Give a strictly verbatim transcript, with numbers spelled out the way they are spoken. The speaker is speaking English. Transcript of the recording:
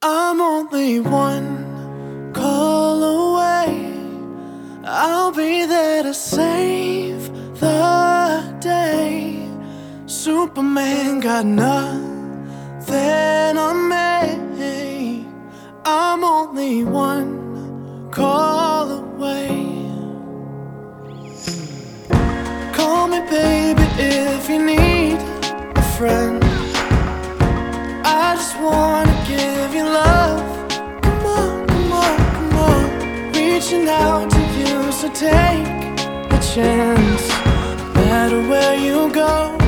I'm only one call away. I'll be there to save the day. Superman got nothing on me. I'm only one call away. Call me baby if you need a friend. I just wanna give you love. Come on, come on, come on. Reaching out to you, so take a chance. No matter where you go,